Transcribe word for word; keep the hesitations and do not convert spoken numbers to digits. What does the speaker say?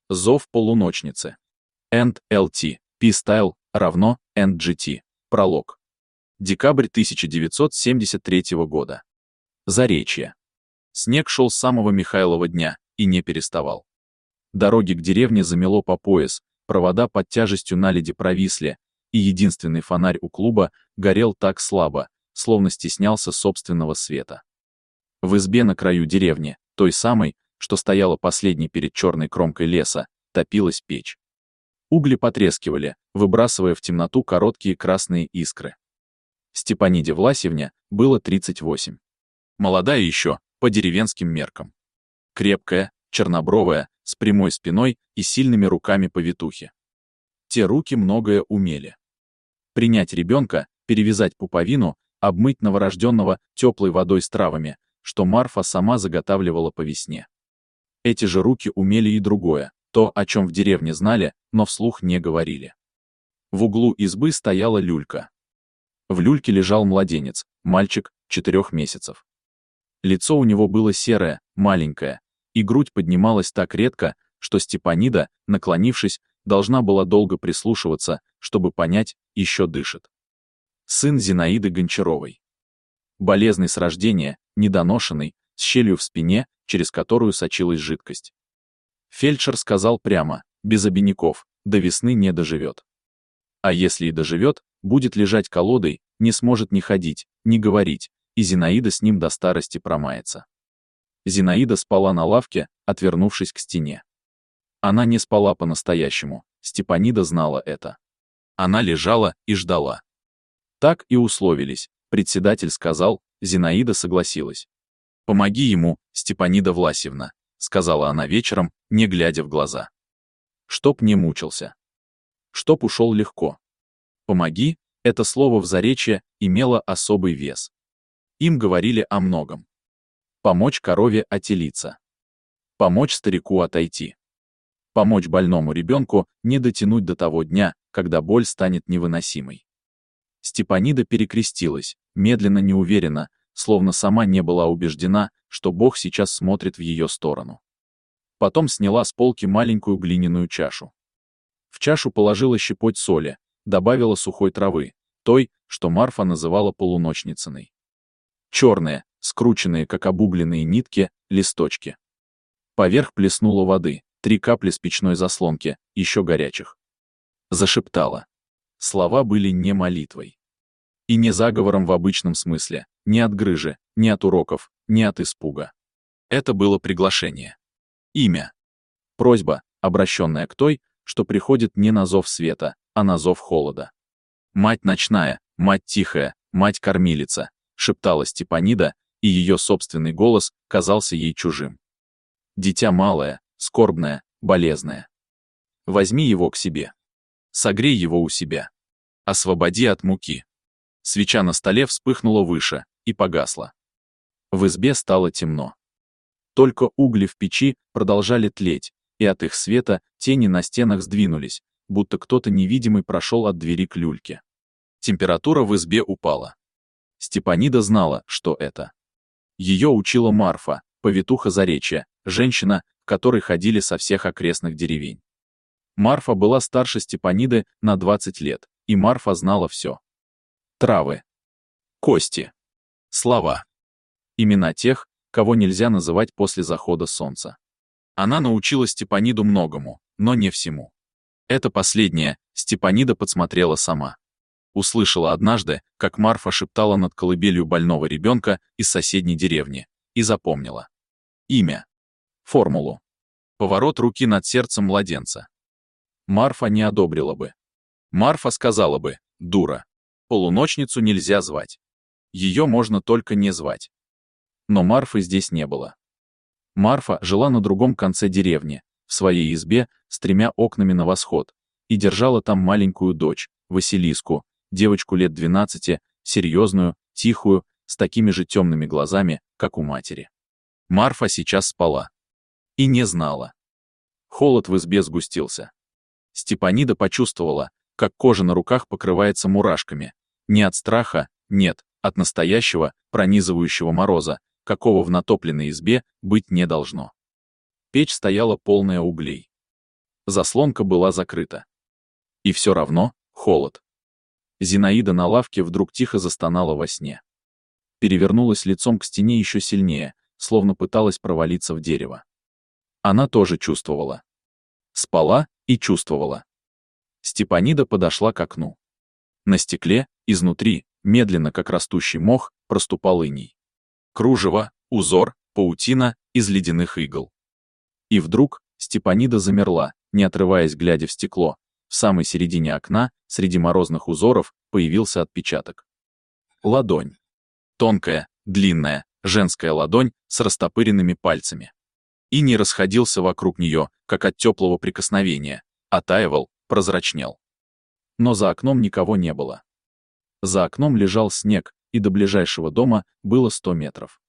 Зов полуночницы. энд эл ти, P-Style, равно, энд джи ти. Пролог. Декабрь тысяча девятьсот семьдесят третьего года. Заречье. Снег шел с самого Михайлова дня и не переставал. Дороги к деревне замело по пояс, провода под тяжестью наледи провисли, и единственный фонарь у клуба горел так слабо, словно стеснялся собственного света. В избе на краю деревни, той самой, что стояла последней перед черной кромкой леса, топилась печь. Угли потрескивали, выбрасывая в темноту короткие красные искры. Степаниде Власьевне было тридцать восемь. Молодая еще, по деревенским меркам. Крепкая, чернобровая, с прямой спиной и сильными руками повитухи. Те руки многое умели. Принять ребенка, перевязать пуповину, обмыть новорожденного теплой водой с травами, что Марфа сама заготавливала по весне. Эти же руки умели и другое, то, о чем в деревне знали, но вслух не говорили. В углу избы стояла люлька. В люльке лежал младенец, мальчик, четырех месяцев. Лицо у него было серое, маленькое, и грудь поднималась так редко, что Степанида, наклонившись, должна была долго прислушиваться, чтобы понять, еще дышит. Сын Зинаиды Гончаровой. Болезный с рождения, недоношенный, с щелью в спине, через которую сочилась жидкость. Фельдшер сказал прямо, без обиняков, до весны не доживет. А если и доживет, будет лежать колодой, не сможет ни ходить, ни говорить, и Зинаида с ним до старости промается. Зинаида спала на лавке, отвернувшись к стене. Она не спала по-настоящему, Степанида знала это. Она лежала и ждала. Так и условились, председатель сказал, Зинаида согласилась. «Помоги ему, Степанида Власьевна», — сказала она вечером, не глядя в глаза. «Чтоб не мучился. Чтоб ушел легко». «Помоги» — это слово в Заречье имело особый вес. Им говорили о многом. Помочь корове отелиться. Помочь старику отойти. Помочь больному ребенку не дотянуть до того дня, когда боль станет невыносимой. Степанида перекрестилась, медленно, неуверенно, словно сама не была убеждена, что Бог сейчас смотрит в ее сторону. Потом сняла с полки маленькую глиняную чашу. В чашу положила щепоть соли, добавила сухой травы, той, что Марфа называла полуночницыной. Черные, скрученные, как обугленные нитки, листочки. Поверх плеснула воды, три капли с печной заслонки, еще горячих. Зашептала. Слова были не молитвой. И не заговором в обычном смысле, ни от грыжи, ни от уроков, ни от испуга. Это было приглашение. Имя. Просьба, обращенная к той, что приходит не на зов света, а на зов холода. «Мать ночная, мать тихая, мать-кормилица», шептала Степанида, и ее собственный голос казался ей чужим. «Дитя малое, скорбное, болезное. Возьми его к себе. Согрей его у себя. Освободи от муки». Свеча на столе вспыхнула выше и погасла. В избе стало темно. Только угли в печи продолжали тлеть, и от их света тени на стенах сдвинулись, будто кто-то невидимый прошел от двери к люльке. Температура в избе упала. Степанида знала, что это. Ее учила Марфа, повитуха Заречья, женщина, к которой ходили со всех окрестных деревень. Марфа была старше Степаниды на двадцать лет, и Марфа знала все. Травы. Кости. Слова. Имена тех, кого нельзя называть после захода солнца. Она научила Степаниду многому, но не всему. Это последнее Степанида подсмотрела сама. Услышала однажды, как Марфа шептала над колыбелью больного ребенка из соседней деревни, и запомнила. Имя. Формулу. Поворот руки над сердцем младенца. Марфа не одобрила бы. Марфа сказала бы: «Дура. Полуночницу нельзя звать. Ее можно только не звать». Но Марфы здесь не было. Марфа жила на другом конце деревни, в своей избе с тремя окнами на восход, и держала там маленькую дочь, Василиску, девочку лет двенадцати, серьезную, тихую, с такими же темными глазами, как у матери. Марфа сейчас спала. И не знала. Холод в избе сгустился. Степанида почувствовала, как кожа на руках покрывается мурашками. Не от страха, нет, от настоящего, пронизывающего мороза, какого в натопленной избе быть не должно. Печь стояла полная углей. Заслонка была закрыта. И все равно холод. Зинаида на лавке вдруг тихо застонала во сне. Перевернулась лицом к стене еще сильнее, словно пыталась провалиться в дерево. Она тоже чувствовала. Спала и чувствовала. Степанида подошла к окну. На стекле, изнутри, медленно, как растущий мох, проступал иней. Кружево, узор, паутина из ледяных игл. И вдруг Степанида замерла, не отрываясь, глядя в стекло. В самой середине окна, среди морозных узоров, появился отпечаток. Ладонь. Тонкая, длинная, женская ладонь с растопыренными пальцами. Иней расходился вокруг нее, как от теплого прикосновения, оттаивал, прозрачнел. Но за окном никого не было. За окном лежал снег, и до ближайшего дома было сто метров.